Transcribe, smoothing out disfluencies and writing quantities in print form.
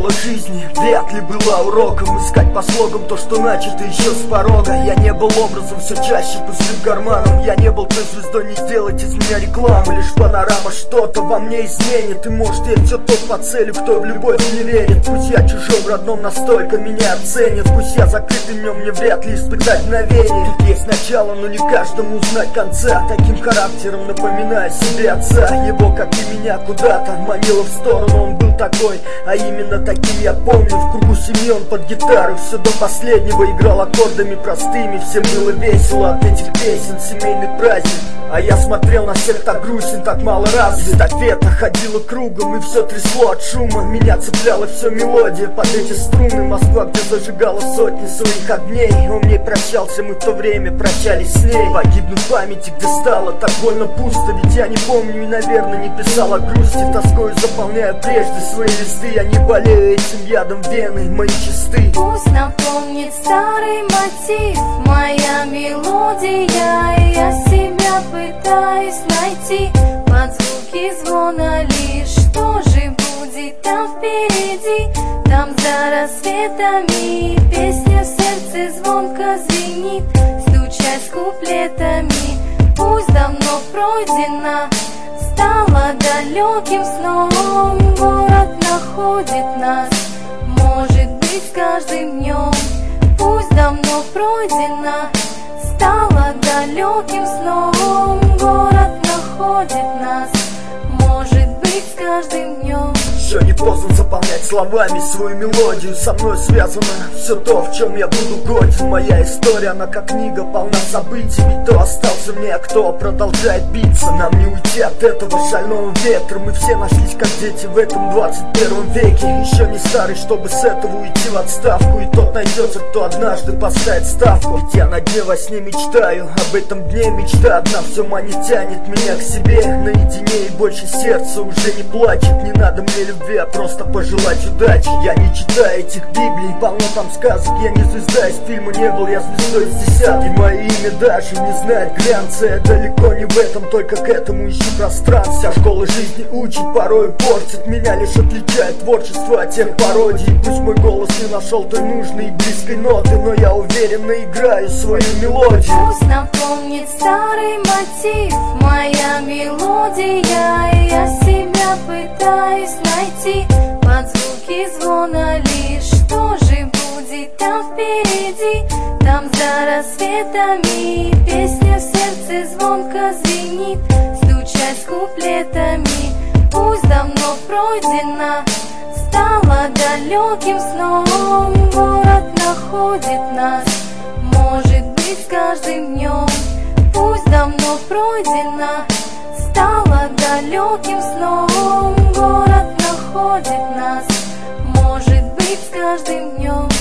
школа жизни вряд ли была уроком. Искать по слогам то, что начато еще с порога. Я не был образом, все чаще пустым карманом. Я не был той звездой, не сделать из меня рекламу. Лишь панорама что-то во мне изменит. И может я все тот по целью, кто в любовь не верит. Пусть я чужом родном настолько меня оценит. Пусть я закрытый днем, мне вряд ли испытать мгновение. Тут есть начало, но не каждому узнать конца. Таким характером напоминаю себе отца. Его, как и меня, куда-то манило в сторону. Он был такой, а именно таким я помню. В кругу семьи он под гитару все до последнего играл аккордами простыми. Всем было весело от этих песен, семейный праздник. А я смотрел на всех так грустен, так мало раз. Эстафета ходила кругом и все трясло от шума. Меня цепляла все мелодия под эти струны. Москва, где зажигала сотни своих огней. Он мне прощался, мы в то время прощались с ней. Погибнуть в памяти, где стало так больно пусто. Ведь я не помню и, наверное, не писал о грусти. Тоскою заполняю прежде свои листы. Я не болею этим ядом, вены мои чисты. Пусть напомнит старый мотив, моя мелодия. И я себя пытаюсь найти под звуки звона лишь. Что же будет там впереди, там за рассветами? Песня в сердце звонко звенит, стучась куплетами. Пусть давно пройдена, стала далеким сном. Город находит нас, может быть, с каждым днем. Пусть давно пройдена, стала далеким сном. Город находит нас, может быть, с каждым днем. Еще не поздно заполнять словами свою мелодию. Со мной связано все то, в чем я буду годен. Моя история, она как книга, полна событий. Ведь кто остался мне, а кто продолжает биться. Нам не уйти от этого шального ветра. Мы все нашлись как дети в этом 21 веке. Еще не старый, чтобы с этого уйти в отставку. И тот найдется, кто однажды поставит ставку. Ведь я на дне во сне мечтаю, об этом дне мечта одна все манит, тянет меня к себе наедине. И больше сердце уже не плачет. Не надо мне любви, а просто пожелать удачи. Я не читаю этих библий, полно там сказок. Я не звезда, из фильма не был, я звездой из десятки. Мое имя даже не знает глянца. Я далеко не в этом, только к этому ищу пространство. Вся школа жизни учит, порой портит. Меня лишь отличает творчество от тех пародий. Пусть мой голос не нашел той нужной и близкой ноты, но я уверенно играю свою мелодию. Пусть напомнит старый мотив, моя мелодия. И я себя пытаюсь найти под звуки звона лишь. Что же будет там впереди, там за рассветами? Песня в сердце звонко звенит, стучась куплетами. Пусть давно пройдена, стала далеким сном. Город находит нас, может быть, с каждым днем. Пусть давно пройдена, стала далеким сном. Город находит нас, может быть, с каждым днем.